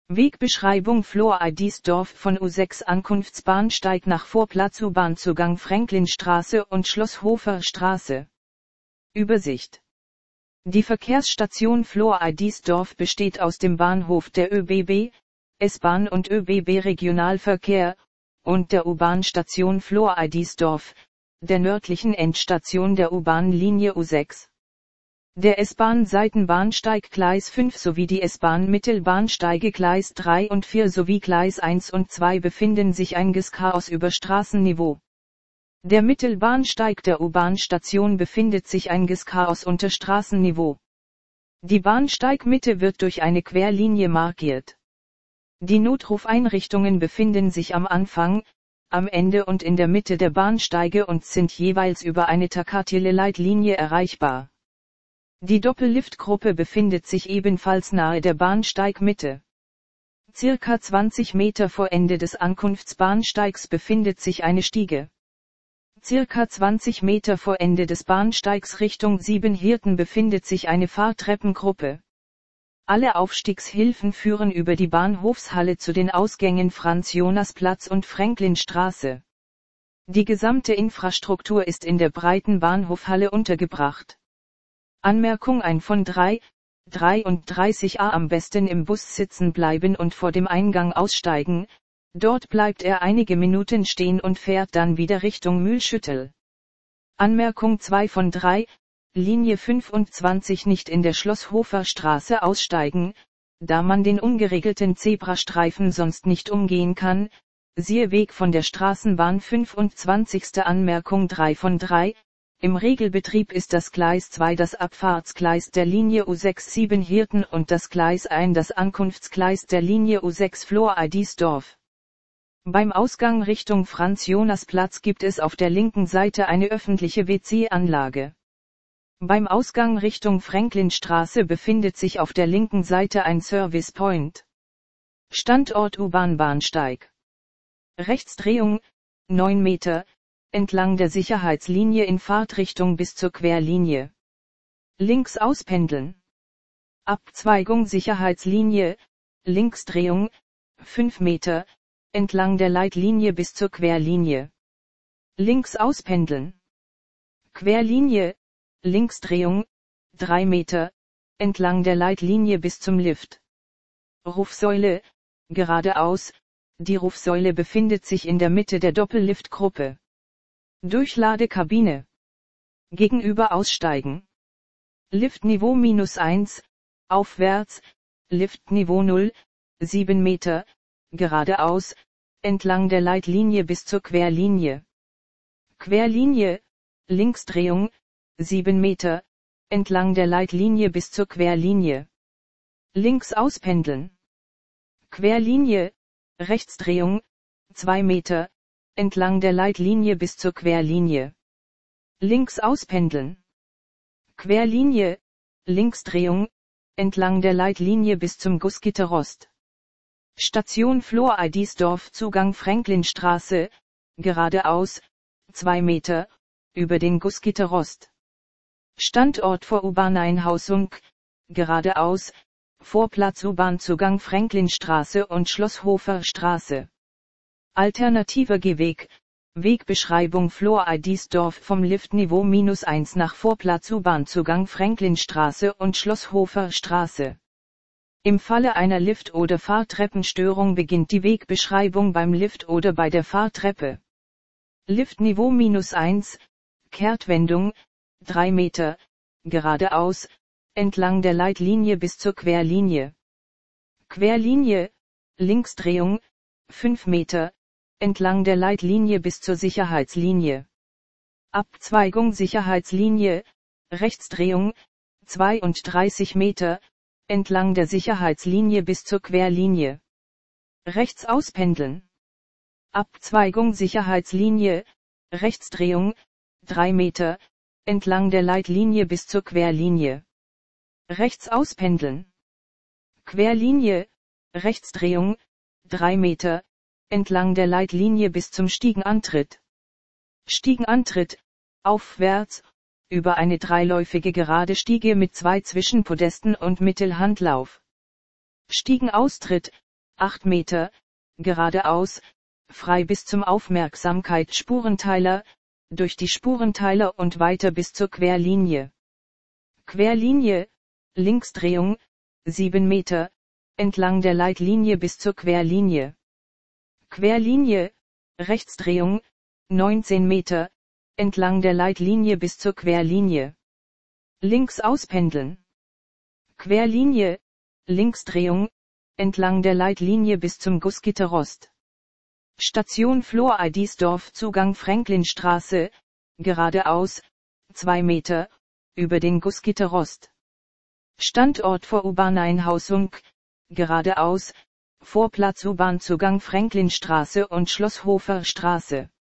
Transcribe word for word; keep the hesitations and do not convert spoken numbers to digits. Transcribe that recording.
Wegbeschreibung Flor-Eidisdorf von U sechs Ankunftsbahnsteig nach Vorplatz U-Bahn-Zugang Franklinstraße und Schlosshofer Straße. Übersicht. Die Verkehrsstation Flor-Eidisdorf besteht aus dem Bahnhof der ÖBB, S-Bahn und ÖBB Regionalverkehr, und der U-Bahn-Station Flor-Eidisdorf, der nördlichen Endstation der U-Bahn-Linie U sechs. Der S-Bahn-Seitenbahnsteig Gleis fünf sowie die S-Bahn-Mittelbahnsteige Gleis drei und vier sowie Gleis eins und zwei befinden sich einiges Chaos über Straßenniveau. Der Mittelbahnsteig der U-Bahn-Station befindet sich einiges Chaos unter Straßenniveau. Die Bahnsteigmitte wird durch eine Querlinie markiert. Die Notrufeinrichtungen befinden sich am Anfang, am Ende und in der Mitte der Bahnsteige und sind jeweils über eine Takatiele-Leitlinie erreichbar. Die Doppelliftgruppe befindet sich ebenfalls nahe der Bahnsteigmitte. Circa zwanzig Meter vor Ende des Ankunftsbahnsteigs befindet sich eine Stiege. Circa zwanzig Meter vor Ende des Bahnsteigs Richtung Siebenhirten befindet sich eine Fahrtreppengruppe. Alle Aufstiegshilfen führen über die Bahnhofshalle zu den Ausgängen Franz-Jonas-Platz und Franklinstraße. Die gesamte Infrastruktur ist in der breiten Bahnhofhalle untergebracht. Anmerkung ein von drei, dreiunddreißig a am besten im Bus sitzen bleiben und vor dem Eingang aussteigen, dort bleibt er einige Minuten stehen und fährt dann wieder Richtung Mühlschüttel. Anmerkung zwei von drei, Linie fünfundzwanzig nicht in der Schlosshofer Straße aussteigen, da man den ungeregelten Zebrastreifen sonst nicht umgehen kann, siehe Weg von der Straßenbahn fünfundzwanzig. Anmerkung drei von drei, im Regelbetrieb ist das Gleis zwei das Abfahrtsgleis der Linie U sechs Siebenhirten und das Gleis eins das Ankunftsgleis der Linie U sechs Flor-Eidisdorf. Beim Ausgang Richtung Franz-Jonas-Platz gibt es auf der linken Seite eine öffentliche W C-Anlage. Beim Ausgang Richtung Franklinstraße befindet sich auf der linken Seite ein Service Point. Standort U-Bahn-Bahnsteig. Rechtsdrehung, neun Meter, entlang der Sicherheitslinie in Fahrtrichtung bis zur Querlinie. Links auspendeln. Abzweigung Sicherheitslinie, Linksdrehung, fünf Meter, entlang der Leitlinie bis zur Querlinie. Links auspendeln. Querlinie, Linksdrehung, drei Meter, entlang der Leitlinie bis zum Lift. Rufsäule, geradeaus, die Rufsäule befindet sich in der Mitte der Doppelliftgruppe. Durchladekabine. Gegenüber aussteigen. Liftniveau minus eins, aufwärts, Liftniveau null, sieben Meter, geradeaus, entlang der Leitlinie bis zur Querlinie. Querlinie, Linksdrehung, sieben Meter, entlang der Leitlinie bis zur Querlinie. Links auspendeln. Querlinie, Rechtsdrehung, zwei Meter, entlang der Leitlinie bis zur Querlinie. Links auspendeln. Querlinie, Linksdrehung, entlang der Leitlinie bis zum Gussgitterrost. Station Flor-Eidisdorf Zugang Franklinstraße, geradeaus, zwei Meter, über den Gussgitterrost. Standort vor U-Bahn-Einhausung, geradeaus, Vorplatz U-Bahn-Zugang Franklinstraße und Schlosshofer Straße. Alternativer Gehweg, Wegbeschreibung Flor-Eidisdorf vom Liftniveau minus eins nach Vorplatz U-Bahn-Zugang Franklinstraße und Schlosshofer Straße. Im Falle einer Lift- oder Fahrtreppenstörung beginnt die Wegbeschreibung beim Lift oder bei der Fahrtreppe. Liftniveau minus eins, Kehrtwendung, drei Meter, geradeaus, entlang der Leitlinie bis zur Querlinie. Querlinie, Linksdrehung, fünf Meter, entlang der Leitlinie bis zur Sicherheitslinie. Abzweigung Sicherheitslinie, Rechtsdrehung, zweiunddreißig Meter, entlang der Sicherheitslinie bis zur Querlinie. Rechts auspendeln. Abzweigung Sicherheitslinie, Rechtsdrehung, drei Meter, entlang der Leitlinie bis zur Querlinie. Rechts auspendeln. Querlinie, Rechtsdrehung, drei Meter, entlang der Leitlinie bis zum Stiegenantritt. Stiegenantritt, aufwärts, über eine dreiläufige gerade Stiege mit zwei Zwischenpodesten und Mittelhandlauf. Stiegenaustritt, acht Meter, geradeaus, frei bis zum AufmerksamkeitsspurenTeiler, durch die Spurenteiler und weiter bis zur Querlinie. Querlinie, Linksdrehung, sieben Meter, entlang der Leitlinie bis zur Querlinie. Querlinie, Rechtsdrehung, neunzehn Meter, entlang der Leitlinie bis zur Querlinie. Links auspendeln. Querlinie, Linksdrehung, entlang der Leitlinie bis zum Gussgitterrost. Station Floridsdorf Zugang Franklinstraße, geradeaus, zwei Meter, über den Gussgitterrost. Standort vor U-Bahn-Einhausung, geradeaus, Vorplatz U-Bahn-Zugang Franklinstraße und Schlosshofer Straße.